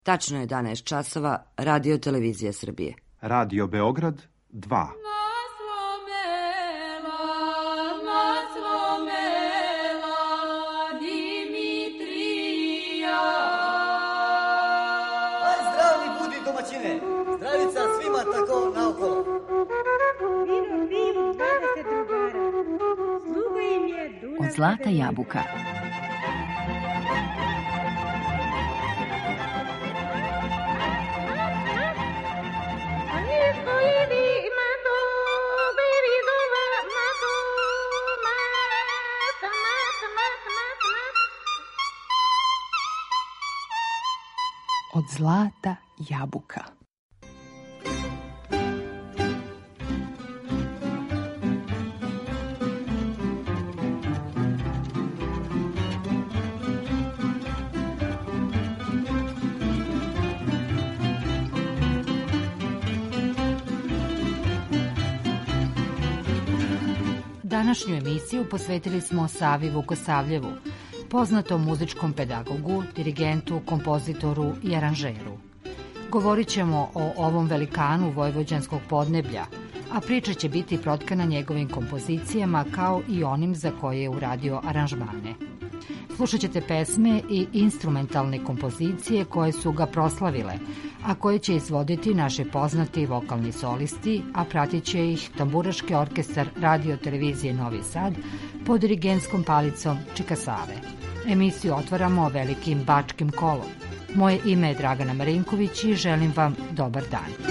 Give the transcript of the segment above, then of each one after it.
Tačno je 11 časova, Radio Televizija Srbije. Radio Beograd 2. Zdravica svima tako naokolo. Vino, 20 drugara. Sluga im je Dunav. Od zlata jabuka. Od zlata jabuka. Današnju emisiju posvetili smo Savi Vukosavljevu, poznatom muzičkom pedagogu, dirigentu, kompozitoru i aranžeru. Govorit ćemo o ovom velikanu vojvođanskog podneblja, a priča će biti protkana njegovim kompozicijama kao i onim za koje je uradio aranžmane. Slušat ćete pesme i instrumentalne kompozicije koje su ga proslavile, a koje će izvoditi naši poznati vokalni solisti, a pratit će ih Tamburaški orkestar Radio Televizije Novi Sad pod dirigentskom palicom Čika Save. Emisiju otvaramo velikim bačkim kolom. Moje ime je Dragana Marinković i želim vam dobar dan.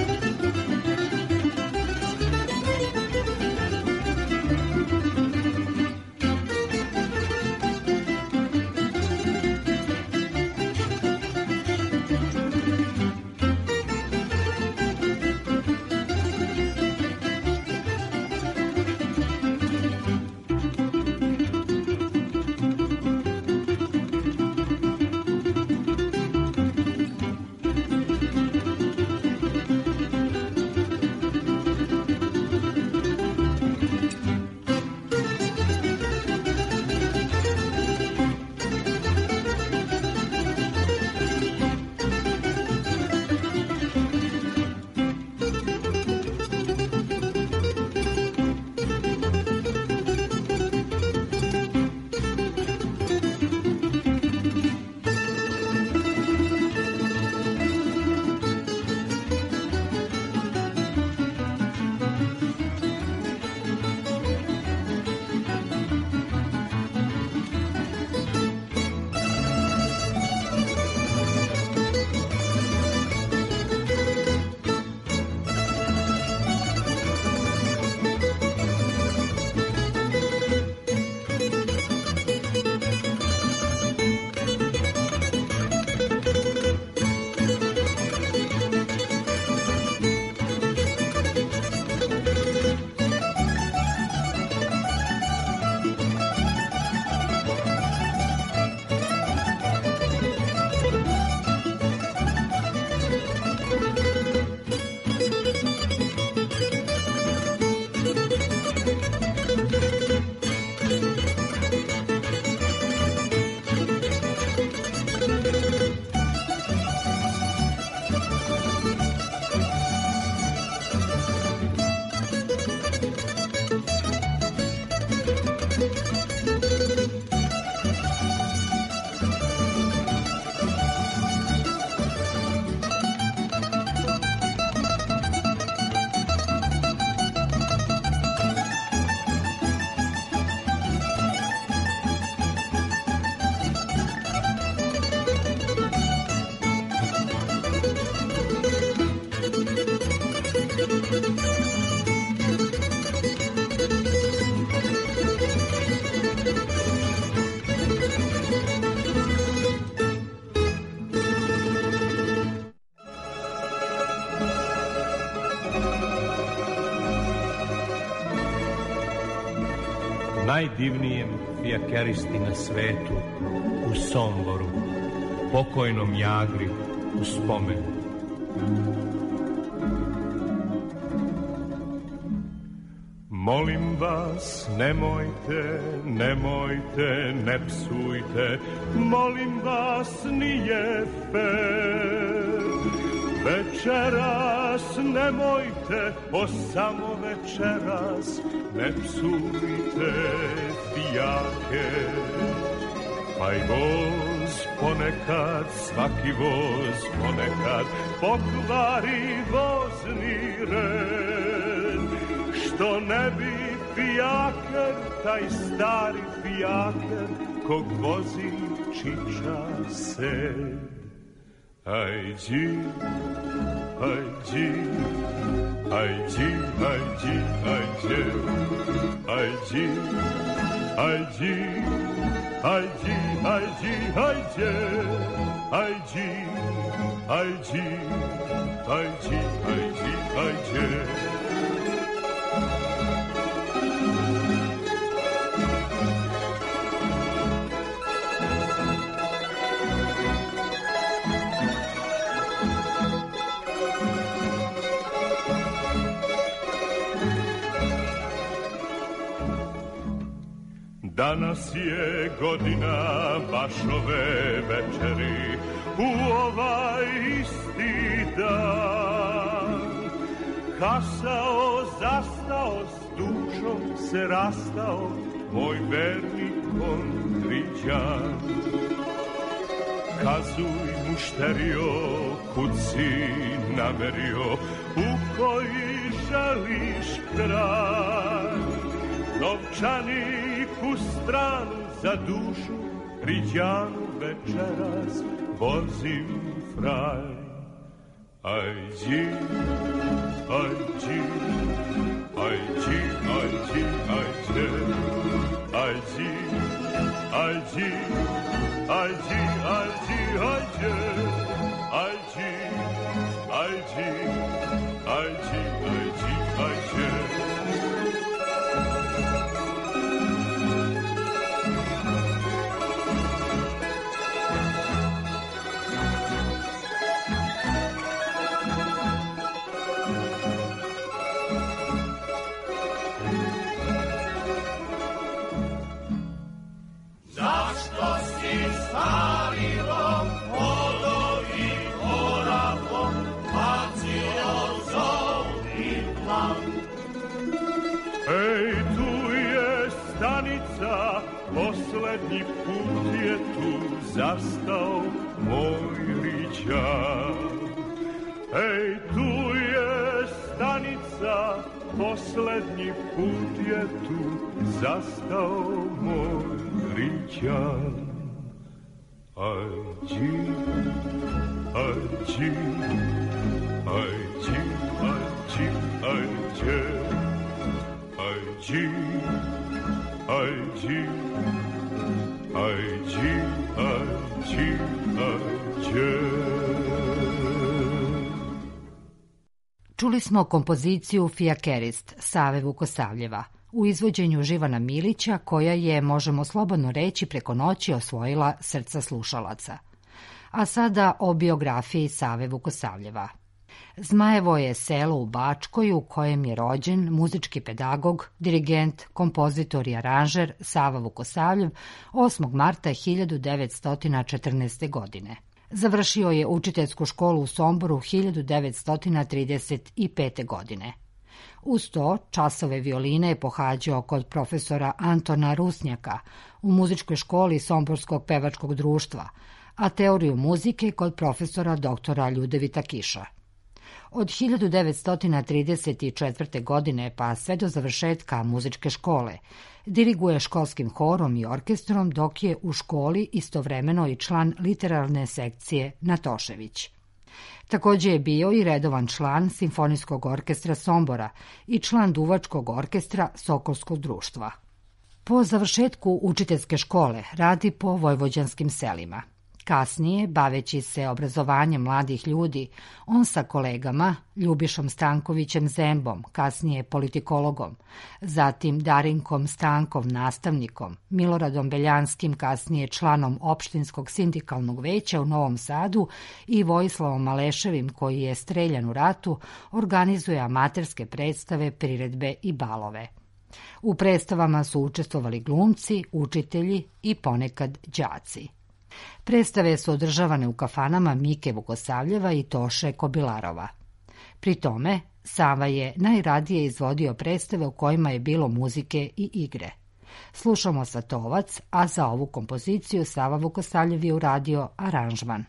Najdivnijem fijakeristi na svetu, u Somboru, pokojnom Jagri u spomen. Molim vas, nemojte, ne psujte, molim vas, nije fer. Večeras nemojte, o samo večeras, ne psujte fijake. Pa i voz ponekad, svaki voz ponekad, pokvari vozni red. Što ne bi fijaker, taj stari fijaker, kog vozi čiča se. Ajdi, ajdi, ajdi, ajdi, ajdi, ajdi, ajdi, ajdi, ajdi, ajdi, ajdi, ajdi, ajdi, ajdi, ajdi. Danas je godina baš ove večeri, u ovaj isti dan. Kasao, zastao, s dušom se rastao, moj verni kontriđan. Kazuj mušterio, kud si namerio, u koji želiš kraj. Novčanik u stranu za dušu, riđanu večeras vozim fraj. Ajdi, ajdi, ajdi, ajdi, ajdi, ajdi, ajdi, ajdi, ajdi, ajdi, ajdi, ajdi, ajdi, ajdi, ajdi. Poslednji put je tu zastao moj riđan. Ej, tu je stanica, poslednji put je tu zastao moj riđan. Ajdi, ajdi, ajdi, ajdi, ajdi, ajdi, ajdi, ajdi, ajdi, ajdi. Čuli smo kompoziciju Fijakerist Save Vukosavljeva u izvođenju Živana Milića, koja je, možemo slobodno reći, preko noći osvojila srca slušalaca. A sada o biografiji Save Vukosavljeva. Zmajevo je selo u Bačkoj u kojem je rođen muzički pedagog, dirigent, kompozitor i aranžer Sava Vukosavljev 8. marta 1914. godine. Završio je učiteljsku školu u Somboru 1935. godine. Uz to časove violine je pohađao kod profesora Antona Rusnjaka u muzičkoj školi Somborskog pevačkog društva, a teoriju muzike kod profesora doktora Ljudevita Kiša. Od 1934. godine pa sve do završetka muzičke škole diriguje školskim horom i orkestrom, dok je u školi istovremeno i član literarne sekcije Natošević. Također je bio i redovan član Simfonijskog orkestra Sombora i član duvačkog orkestra Sokolskog društva. Po završetku učiteljske škole radi po vojvođanskim selima. Kasnije, baveći se obrazovanjem mladih ljudi, on sa kolegama Ljubišom Stankovićem Zembom, kasnije politikologom, zatim Darinkom Stankov, nastavnikom, Miloradom Beljanskim, kasnije članom opštinskog sindikalnog veća u Novom Sadu i Vojislavom Maleševim, koji je streljan u ratu, organizuje amaterske predstave, priredbe i balove. U predstavama su učestvovali glumci, učitelji i ponekad đaci. Predstave su održavane u kafanama Mike Vukosavljeva i Toše Kobilarova. Pri tome, Sava je najradije izvodio predstave u kojima je bilo muzike i igre. Slušamo Svatovac, a za ovu kompoziciju Sava Vukosavljev je uradio aranžman.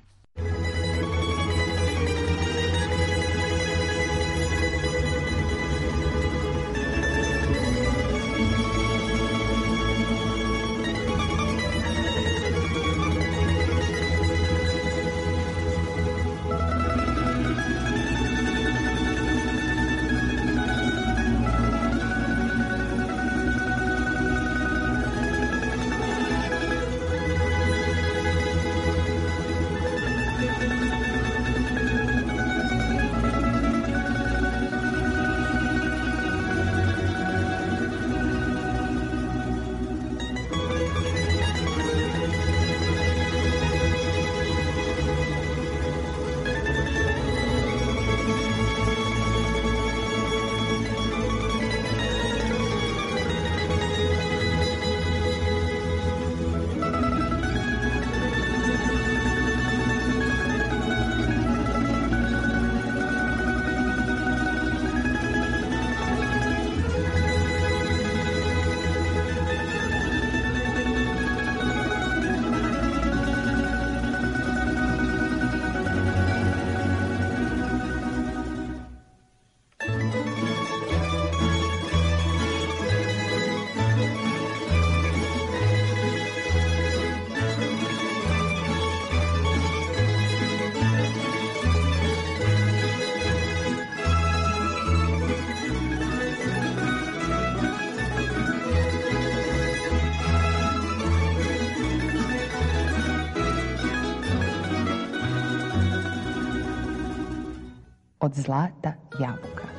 Od zlata jabuka.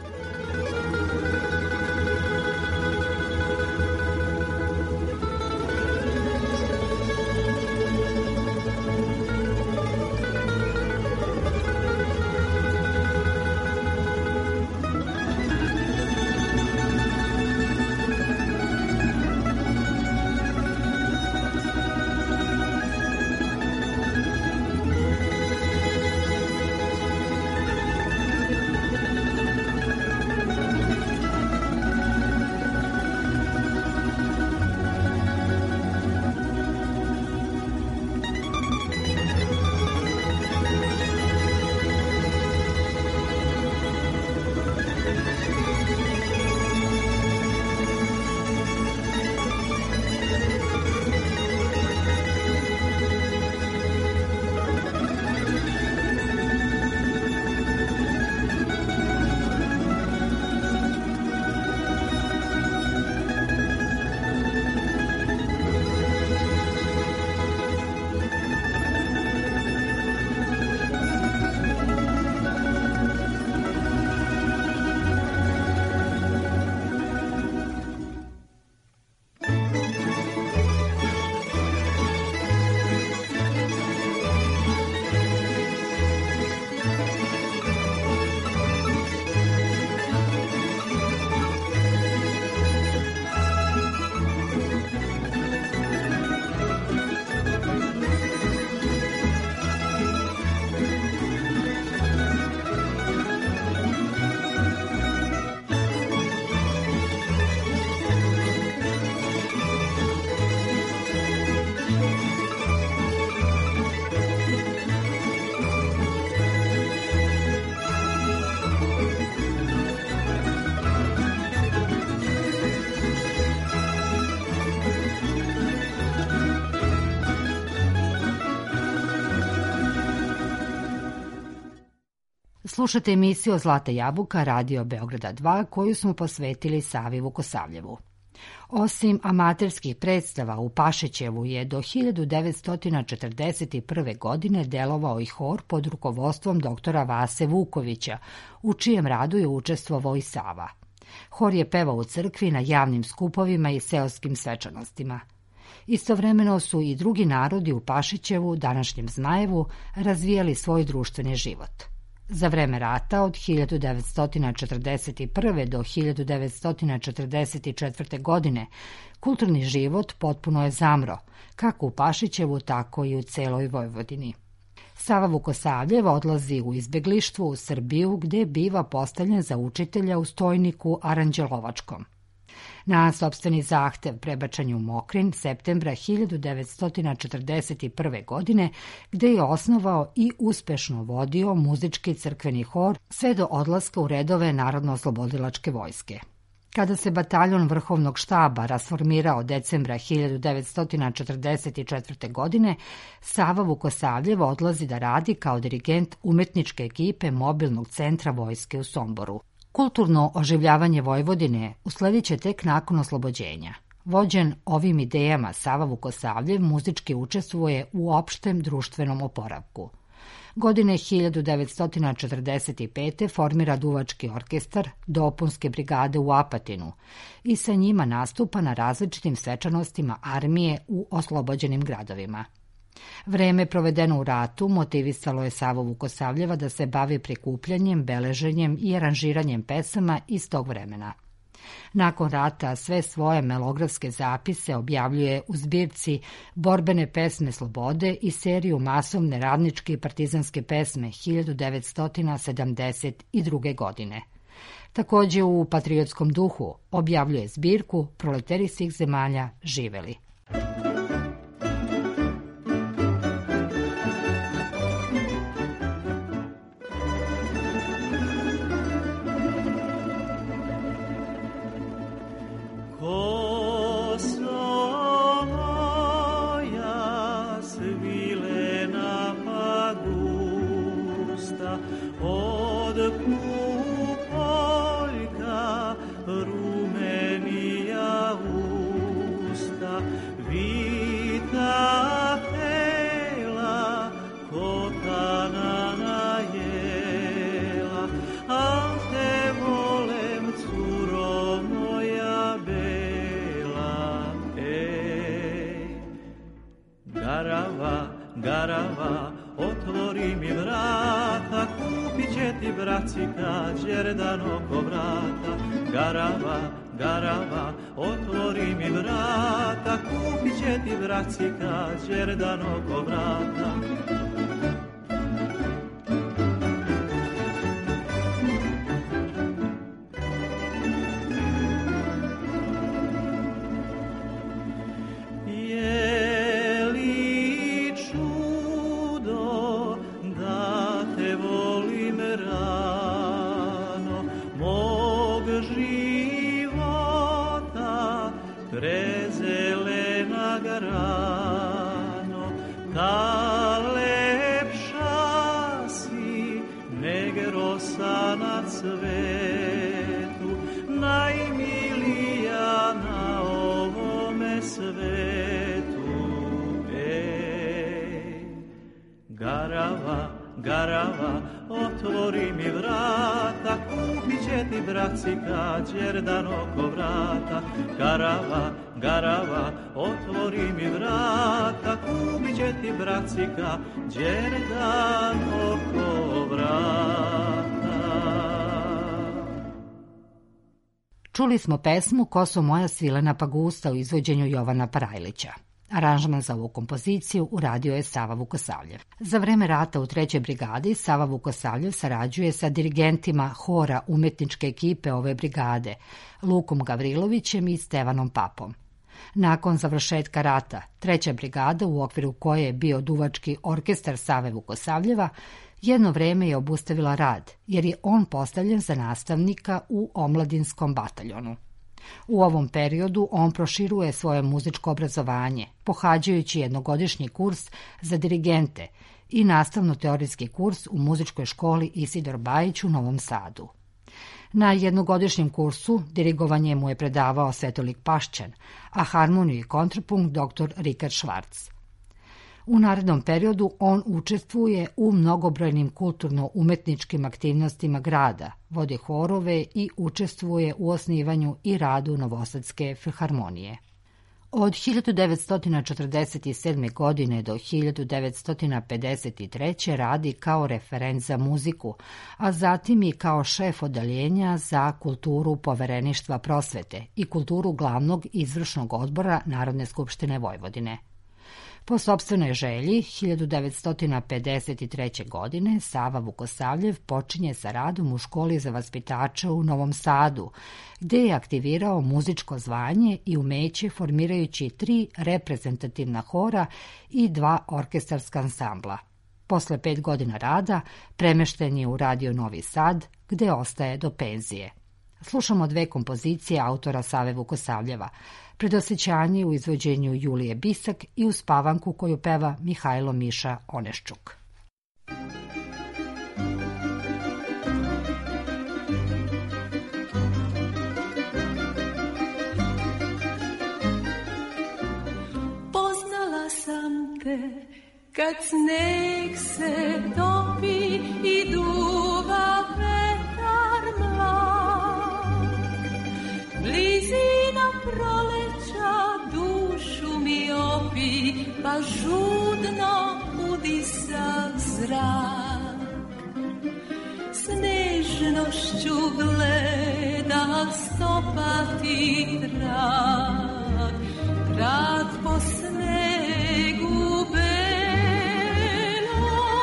Slušate emisiju Zlata jabuka Radio Beograda 2 koju smo posvetili Savi Vukosavljevu. Osim amaterskih predstava u Pašićevu je do 1941. godine delovao i hor pod rukovodstvom doktora Vase Vukovića, u čijem radu je učestvovao i Sava. Hor je pevao u crkvi, na javnim skupovima i seoskim svečanostima. Istovremeno su i drugi narodi u Pašićevu, današnjem Zmajevu, razvijali svoj društveni život. Za vreme rata od 1941. do 1944. godine kulturni život potpuno je zamro, kako u Pašićevu, tako i u celoj Vojvodini. Sava Vukosavljev odlazi u izbeglištvo u Srbiju, gde biva postavljen za učitelja u Stojniku Aranđelovačkom. Na sopstveni zahtev prebačen je u Mokrin septembra 1941. godine, gde je osnovao i uspešno vodio muzički crkveni hor sve do odlaska u redove Narodno-oslobodilačke vojske. Kada se bataljon Vrhovnog štaba rasformirao decembra 1944. godine, Sava Vukosavljev odlazi da radi kao dirigent umetničke ekipe mobilnog centra vojske u Somboru. Kulturno oživljavanje Vojvodine uslediće tek nakon oslobođenja. Vođen ovim idejama, Sava Vukosavljev muzički učestvuje u opštem društvenom oporavku. Godine 1945. formira duvački orkestar Dopunske brigade u Apatinu i sa njima nastupa na različitim svečanostima armije u oslobođenim gradovima. Vreme provedeno u ratu motivisalo je Savu Vukosavljeva da se bavi prikupljanjem, beleženjem i aranžiranjem pesama iz tog vremena. Nakon rata sve svoje melografske zapise objavljuje u zbirci Borbene pesme slobode i seriju masovne radničke i partizanske pesme 1972. godine. Takođe u patriotskom duhu objavljuje zbirku Proleteri svih zemalja živeli. Garava, otvori mi vrata, kupit će ti bracika, đerdan oko vrata. Garava, garava, otvori mi vrata, kupit će ti bracika, đerdan oko vrata. Prezelena garano, ta lepša si nego rosa na cvetu, najmilija na ovome svetu. Garava, garava, otvori mi vrata, kupit će ti bracika, đerdan oko vrata. Garava, garava, otvori mi vrata, kupit će ti bracika, đerdan oko vrata. Čuli smo pesmu Ko su moja svilena pagusta u izvođenju Jovana Parajlića. Aranžman za ovu kompoziciju uradio je Sava Vukosavljev. Za vreme rata u 3. brigadi Sava Vukosavljev sarađuje sa dirigentima hora umetničke ekipe ove brigade, Lukom Gavrilovićem i Stevanom Papom. Nakon završetka rata, 3. brigada, u okviru koje je bio duvački orkestar Save Vukosavljeva, jedno vreme je obustavila rad, jer je on postavljen za nastavnika u omladinskom bataljonu. U ovom periodu on proširuje svoje muzičko obrazovanje, pohađajući jednogodišnji kurs za dirigente i nastavno-teorijski kurs u muzičkoj školi Isidor Bajić u Novom Sadu. Na jednogodišnjem kursu dirigovanje mu je predavao Svetolik Pašćan, a harmoniju i kontrapunkt dr. Rikard Švarc. U narednom periodu on učestvuje u mnogobrojnim kulturno-umetničkim aktivnostima grada, vodi horove i učestvuje u osnivanju i radu Novosadske filharmonije. Od 1947. godine do 1953. radi kao referent za muziku, a zatim i kao šef odeljenja za kulturu Povereništva prosvete i kulturu glavnog izvršnog odbora Narodne skupštine Vojvodine. Po sopstvenoj želji, 1953. godine Sava Vukosavljev počinje sa radom u školi za vaspitače u Novom Sadu, gde je aktivirao muzičko zvanje i umeće formirajući 3 reprezentativna hora i 2 orkestarska ansambla. Posle 5 godina rada premešten je u Radio Novi Sad, gde ostaje do penzije. Slušamo 2 kompozicije autora Save Vukosavljeva, Predosjećanje u izvođenju Julije Bisak i Uspavanku koju peva Mihajlo Miša Oneščuk. Poznala sam te kad sneg se topi i duva vetar mlad. Blizina proleća dušu mi opi, pa žudno udisa zrak. S nežnošću gleda stopati trag, trag po snegu belom.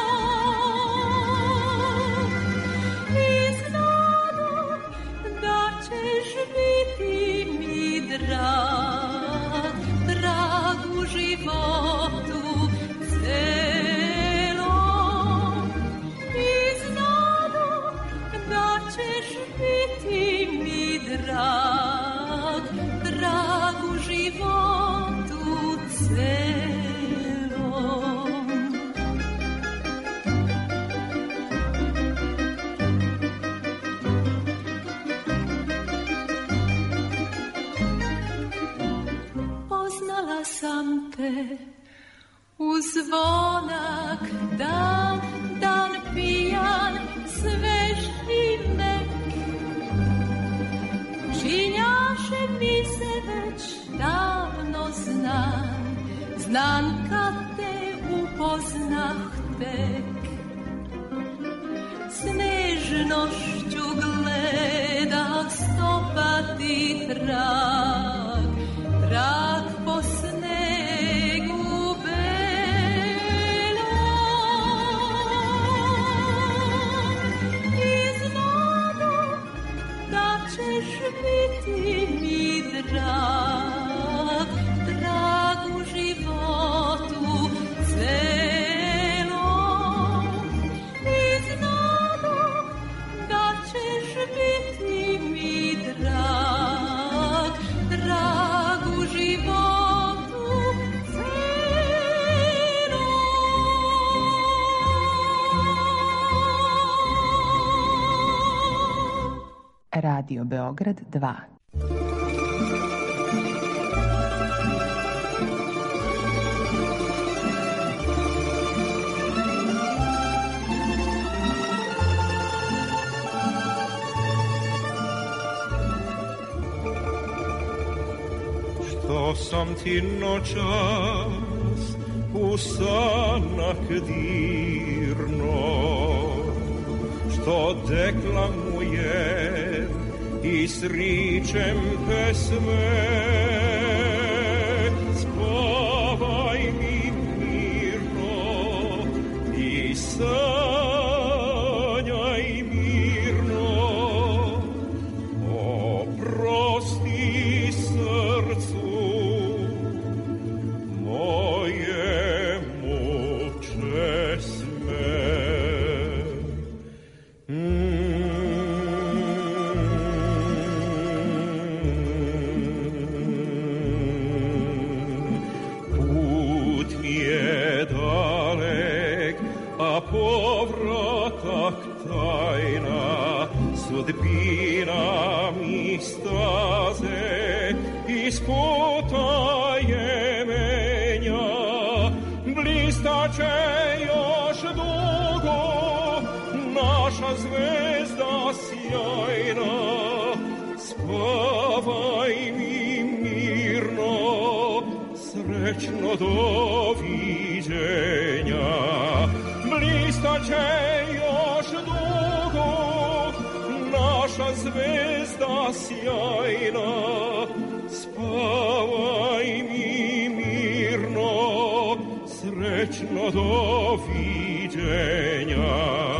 I znamo da ćeš biti mi drag, drag u životu celom. I znamo da ćeš biti mi drag, drag u životu celom. Poznala sam te u zvonak dan, dan pijan, svež i mek. Činjaše mi se već davno znan, znan kad te upoznah tek. S nežnošću gledah stopati trag, trag po snegu belom. I znamo da ćeš biti mi drag, drag u životu celom. I znamo da ćeš biti mi drag, drag u životu celom. Radio Beograd 2. Što sam ti noćas u sanak dirno, što deklamujem i sričem pesme, spavaj mi mirno i sanjaj mirno. Oprosti srcu moje mučesme. Put mi je dalek, a povratak tajna, sudbina mi staze isputaje menja. Blistaće još dugo naša zvezda sjajna. Spavaj mi mirno srećno doviđenja. Blistaće još dugo naša zvezda sjajna, spavaj mi mirno, srećno doviđenja.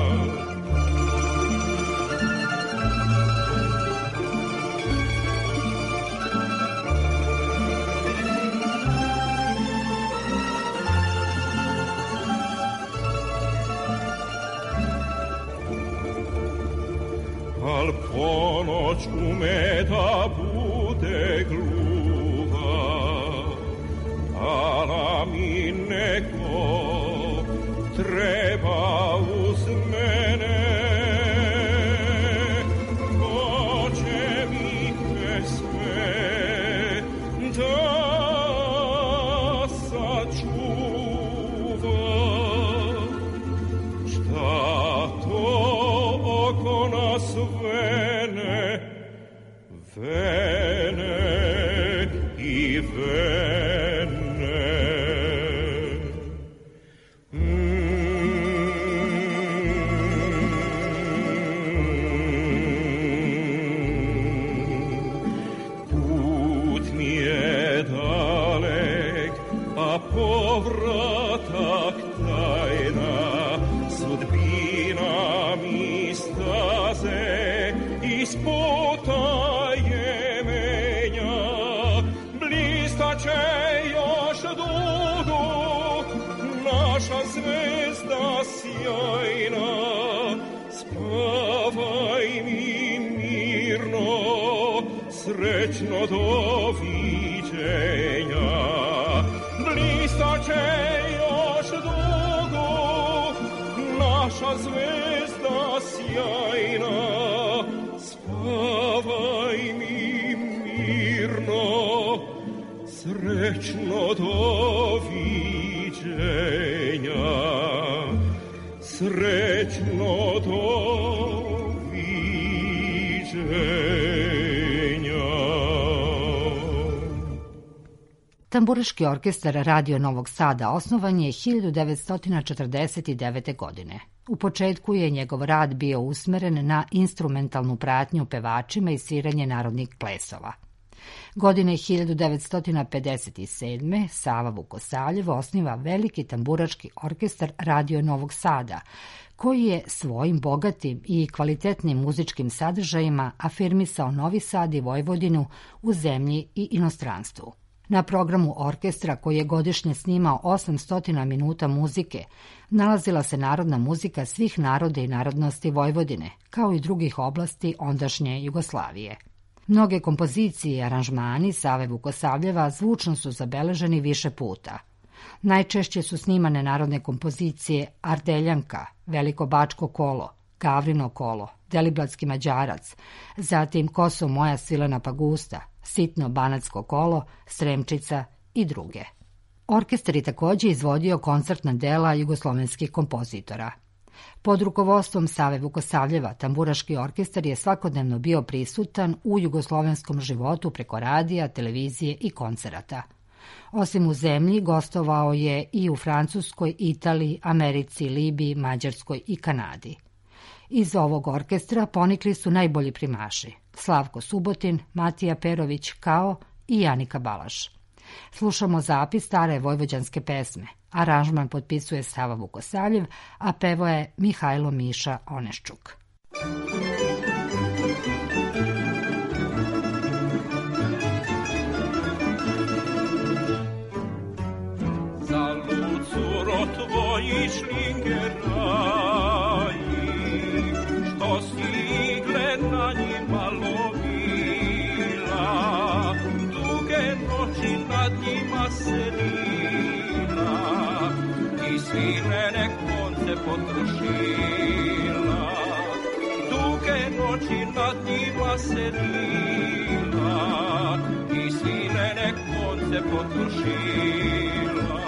Al ponoć ume da bude gluha, ala mi neko treba uz mene, ko će mi pesme da sačuva. Šta to oko nas vene, vene i vene. Put mi je dalek, a povratak tajna, sudbina mi staze ispotaje menja. Blistaće još dugo naša zvezda sjajna, spavaj mi mirno, srećno doviđenja. Blistaće još dugo naša zvezda sjajna, spavaj mi mirno, srećno doviđenja, srećno doviđenja. Tamburaški orkestar Radio Novog Sada osnovan je 1949. godine. U početku je njegov rad bio usmeren na instrumentalnu pratnju pevačima i sviranje narodnih plesova. Godine 1957. Sava Vukosavljev osniva veliki tamburački orkestar Radio Novog Sada, koji je svojim bogatim i kvalitetnim muzičkim sadržajima afirmisao Novi Sad i Vojvodinu u zemlji i inostranstvu. Na programu orkestra, koji je godišnje snimao 800 minuta muzike, nalazila se narodna muzika svih naroda i narodnosti Vojvodine, kao i drugih oblasti ondašnje Jugoslavije. Mnoge kompozicije i aranžmani Save Vukosavljeva zvučno su zabeleženi više puta. Najčešće su snimane narodne kompozicije Ardeljanka, Veliko bačko kolo, Gavrino kolo, Deliblatski Mađarac, zatim Koso moja svilena pagusta, Sitno banatsko kolo, Sremčica i druge. Orkestar je također izvodio koncertna dela jugoslovenskih kompozitora. Pod rukovodstvom Save Vukosavljeva, tamburaški orkestar je svakodnevno bio prisutan u jugoslovenskom životu preko radija, televizije i koncerata. Osim u zemlji, gostovao je i u Francuskoj, Italiji, Americi, Libiji, Mađarskoj i Kanadi. Iz ovog orkestra ponikli su najbolji primaši: Slavko Subotin, Matija Perović, kao i Janika Balaš. Slušamo zapis stare vojvođanske pesme. Aranžman potpisuje Sava Vukosavljev, a pevo je Mihajlo Miša Oneščuk. Za lucuro tvoji šlingeraji, što stigle na njima lovila, duge noći nad njima sedila i svirene konce potrošila. Duge noći nad njima sedila i svirene konce potrošila.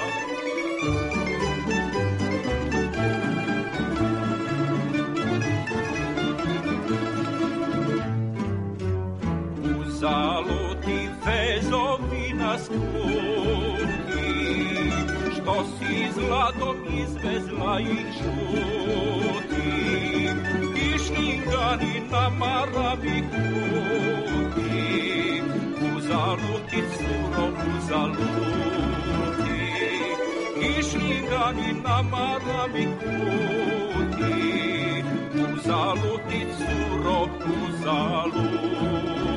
Zaluti vezovi nas kruti, si zlatom izvezla ih žuti, Kišlingani na marami kuti, uzaluti curo, uzaluti, Kišlingani na marami kuti, uzaluti curo, uzaluti.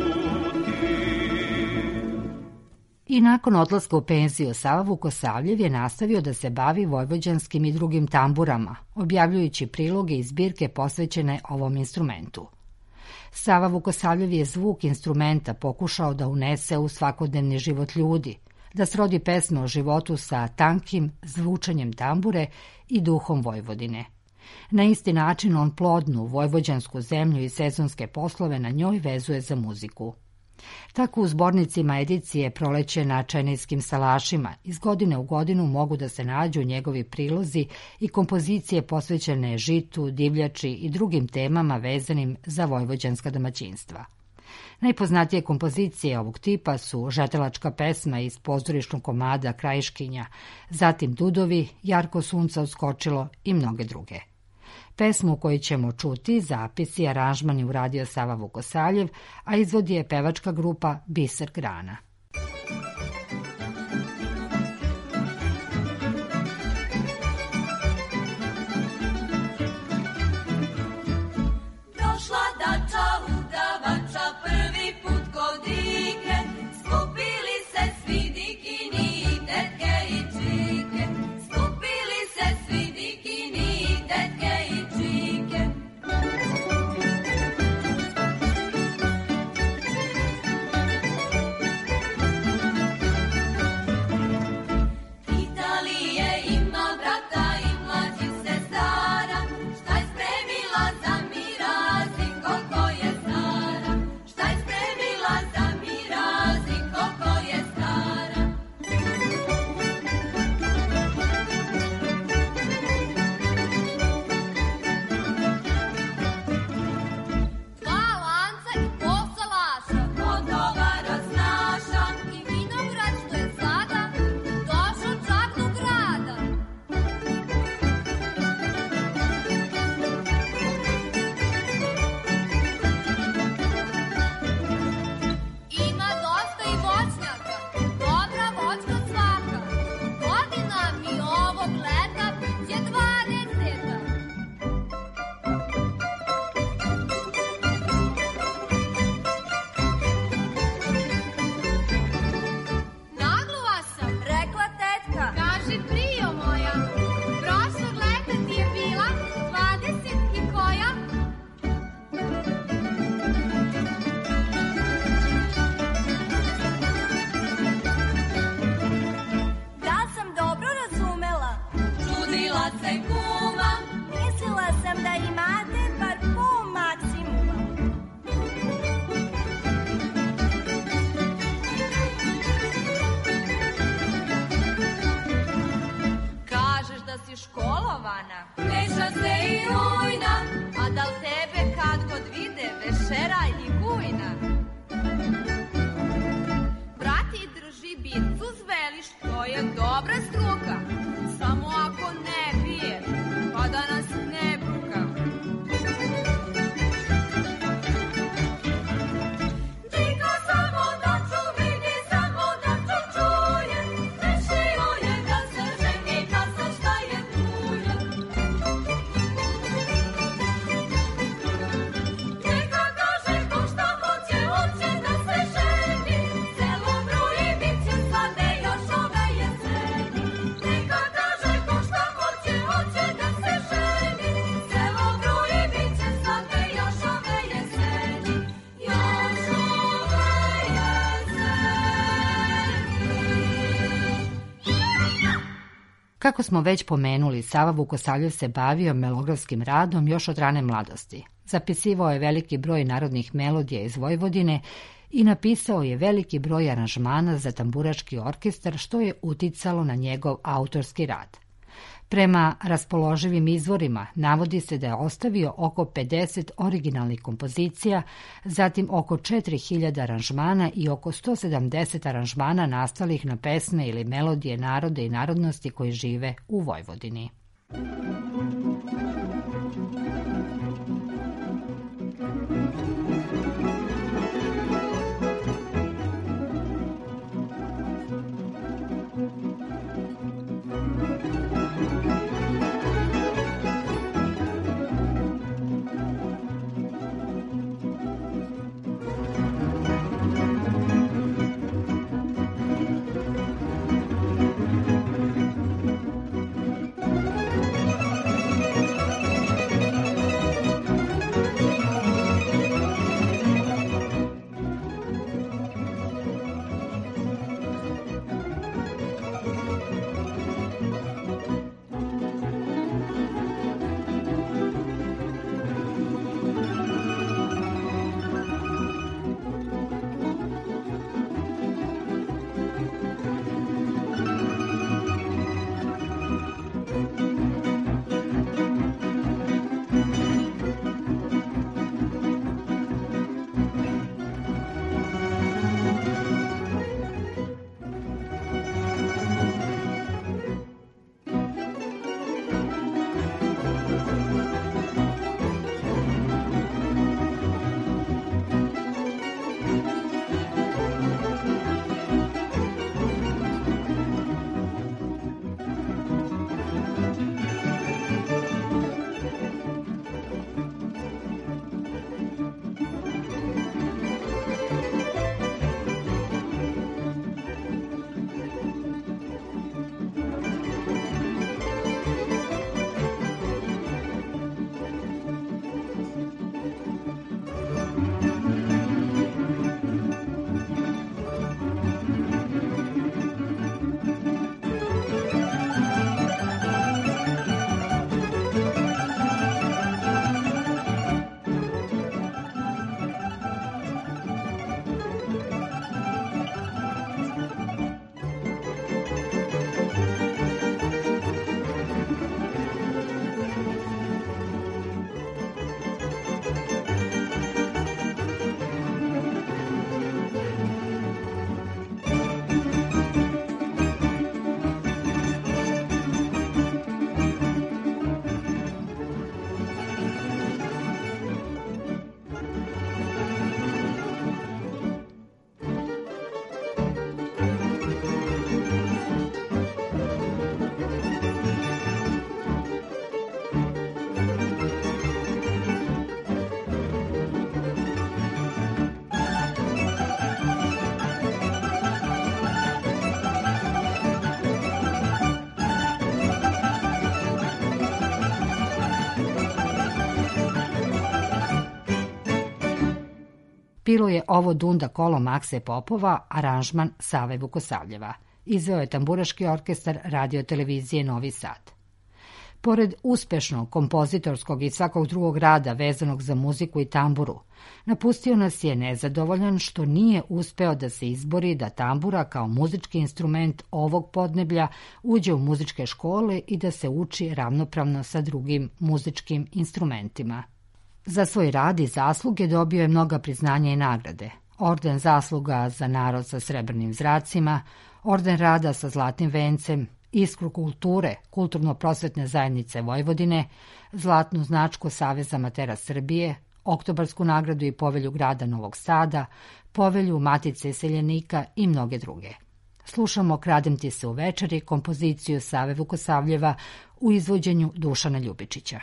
I nakon odlaska u penziju Sava Vukosavljev je nastavio da se bavi vojvođanskim i drugim tamburama, objavljujući priloge i zbirke posvećene ovom instrumentu. Sava Vukosavljev je zvuk instrumenta pokušao da unese u svakodnevni život ljudi, da srodi pesme o životu sa tankim zvučanjem tambure i duhom Vojvodine. Na isti način on plodnu vojvođansku zemlju i sezonske poslove na njoj vezuje za muziku. Tako u zbornicima edicije Proleće na Čenejskim salašima iz godine u godinu mogu da se nađu njegovi prilozi i kompozicije posvećene žitu, divljači i drugim temama vezanim za vojvođanska domaćinstva. Najpoznatije kompozicije ovog tipa su Žetelačka pesma iz pozorišnog komada Krajiškinja, zatim Dudovi, Jarko sunca uskočilo i mnoge druge. Pesmu koju ćemo čuti, zapis i aranžman je uradio Sava Vukosavljev, a izvodi je pevačka grupa Biser Grana. Došla dača udavača prvi put kod Dike, skupili se svi Dikini i tetke i čike, skupili se svi Dikini i tetke i čike. Pitali je ima brata i mlađih sestara, šta je spremila za miraz i koliko je stara, šta je spremila za miraz i koliko je stara. Dva lanca i pol salaša, od tovara snaša, i vinograd što je sada došao čak do grada. Ima dosta i voćnjaka, dobra voćka svaka, godina mi ovog leta biće 20. Nagluva sam, rekla tetka. Kaži, prijo moja, prošlog leta ti je bila 20 i koja? Da sam dobro razumela? Čudila se kuma. Mislila sam da imate bar pol maksimuma. Kažeš da si školovana, meša se i ujna, a da li tebe kad god vide vešera i gujna? Brati drži bicu zveliš, to je dobra struka, samo ako ne pije, pa da nas ne bruka. Dika samo da ču vidi, samo da ču čuje, rešio je da se ženi, pa sa šta je tuje. Dika kaže ko šta hoće, hoće da se ženi, celo bruji bit će svade još ove jeseni. Dika kaže ko šta hoće, hoće da se ženi, celo bruji bit će svade još ove jeseni. Još ove jeseni. Kako smo već pomenuli, Sava Vukosavljev se bavio melografskim radom još od rane mladosti. Zapisivao je veliki broj narodnih melodija iz Vojvodine i napisao je veliki broj aranžmana za tamburaški orkestar, što je uticalo na njegov autorski rad. Prema raspoloživim izvorima navodi se da je ostavio oko 50 originalnih kompozicija, zatim oko 4000 aranžmana i oko 170 aranžmana nastalih na pesme ili melodije naroda i narodnosti koji žive u Vojvodini. Bilo je ovo Dunda kolo Makse Popova, aranžman Save Vukosavljeva. Izveo je Tamburaški orkestar Radio-televizije Novi Sad. Pored uspešnog kompozitorskog i svakog drugog rada vezanog za muziku i tamburu, napustio nas je nezadovoljan što nije uspeo da se izbori da tambura kao muzički instrument ovog podneblja uđe u muzičke škole i da se uči ravnopravno sa drugim muzičkim instrumentima. Za svoj rad i zasluge dobio je mnoga priznanja i nagrade. Orden zasluga za narod sa srebrnim zracima, orden rada sa zlatnim vencem, Iskru kulture Kulturno-prosvetne zajednice Vojvodine, zlatnu značku Saveza amatera Srbije, Oktobarsku nagradu i povelju grada Novog Sada, povelju Matice iseljenika i mnoge druge. Slušamo Kradem ti se u večeri, kompoziciju Save Vukosavljeva u izvođenju Dušana Ljubičića.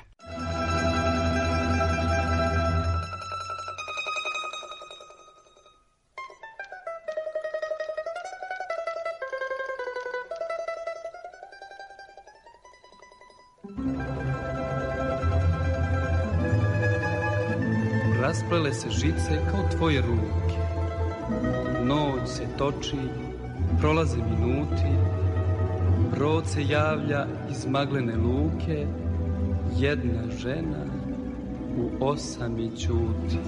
Rasplele se žice kao tvoje ruke. Noć se toči, prolaze minuti, brod se javlja iz maglene luke, jedna žena u 8 ćuti.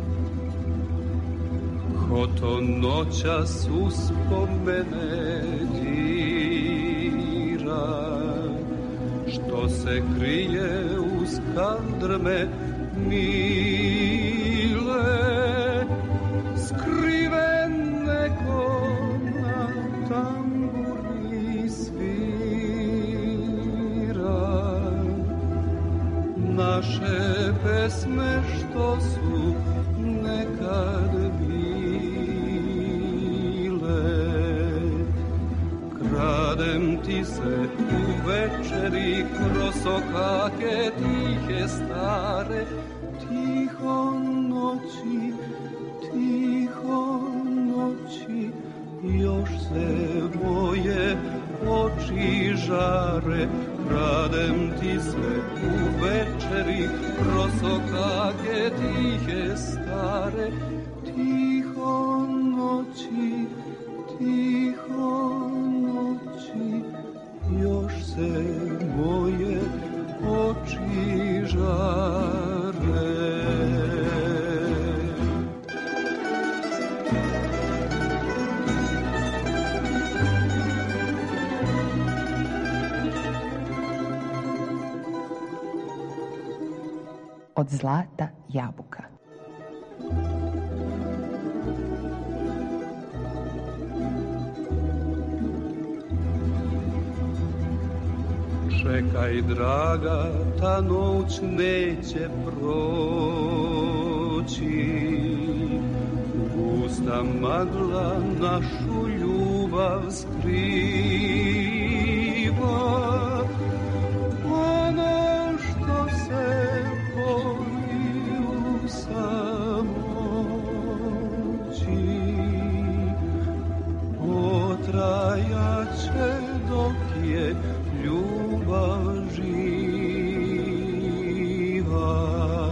Ko to noćas uspomene dira, što se krije uz kaldrme mile, skriven neko na tamburi svira. Naše pesme što su nekad bile, kradem ti se u večeri kroz okake tihe stare. Tiho noći, još se moje oči žare. Kradem ti se u večeri kroz okake tihe stare. Tiho noći, još se moje oči žare. Od zlata jabuka. Čekaj, draga, ta noć neće proći. Gusta magla našu ljubav skriva. Ono što se boji u samoći potrajaće dok je ljubav živa.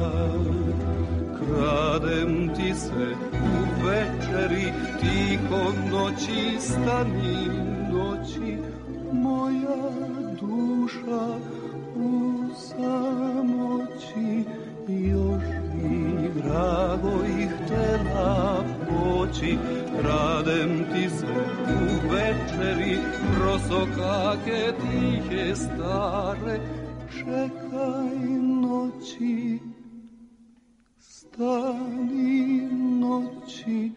Kradem ti se u večeri, tiho noći, stani noći, moja duša u samoći još bi drago i htela poći. Kradem ti se u večeri kroz okake tihe stare. Čekaj noći, stani noći,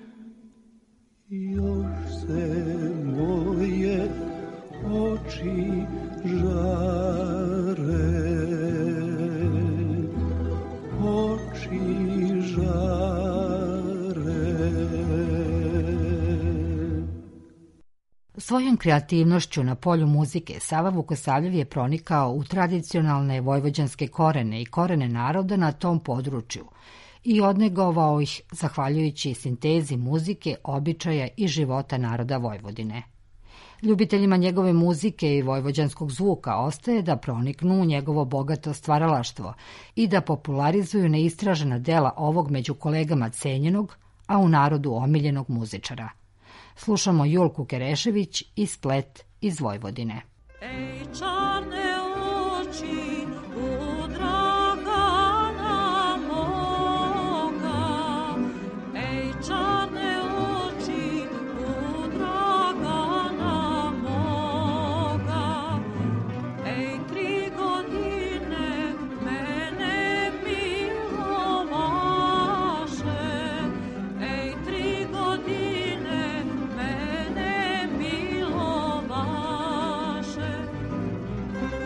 još se moje oči žare. Oči žare. Svojom kreativnošću na polju muzike Sava Vukosavljev je pronikao u tradicionalne vojvođanske korene i korene naroda na tom području i odnegovao ih zahvaljujući sintezi muzike, običaja i života naroda Vojvodine. Ljubiteljima njegove muzike i vojvođanskog zvuka ostaje da proniknu u njegovo bogato stvaralaštvo i da popularizuju neistražena dela ovog među kolegama cenjenog, a u narodu omiljenog muzičara. Slušamo Julku Kerešević i Splet iz Vojvodine. Ej, čarne oči u Dragana moga, ej, čarne oči u Dragana moga, ej, 3 godine mene milovaše, ej, 3 godine mene milovaše.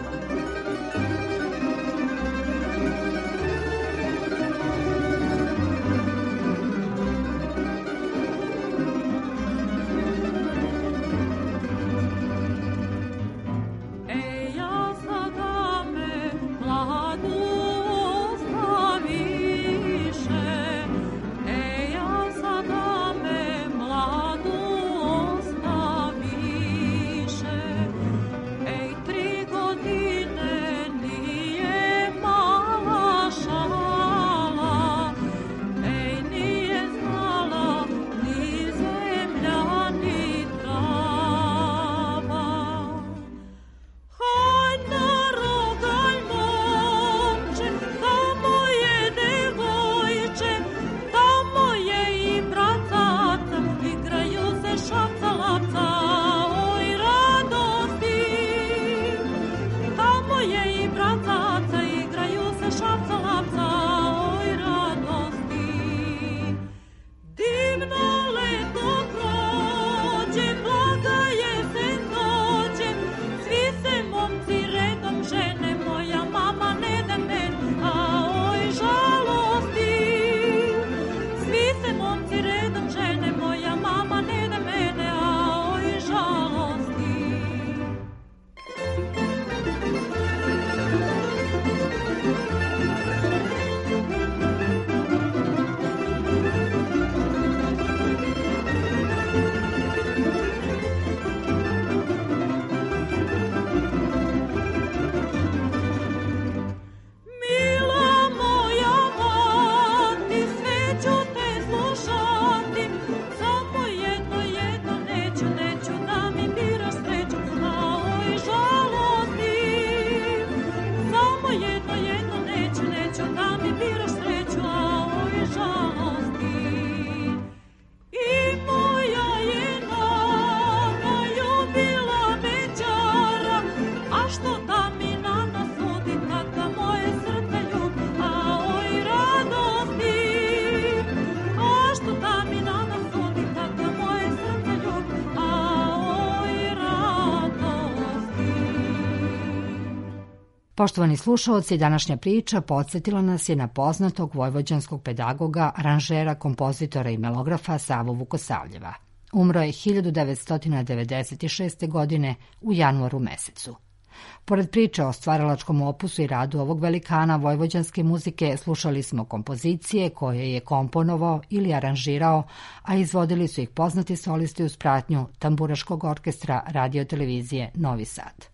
Poštovani slušaoci, današnja priča podsjetila nas je na poznatog vojvođanskog pedagoga, aranžera, kompozitora i melografa Savu Vukosavljeva. Umro je 1996. godine u januaru mesecu. Pored priče o stvaralačkom opusu i radu ovog velikana vojvođanske muzike, slušali smo kompozicije koje je komponovao ili aranžirao, a izvodili su ih poznati solisti uz pratnju Tamburaškog orkestra Radio televizije Novi Sad.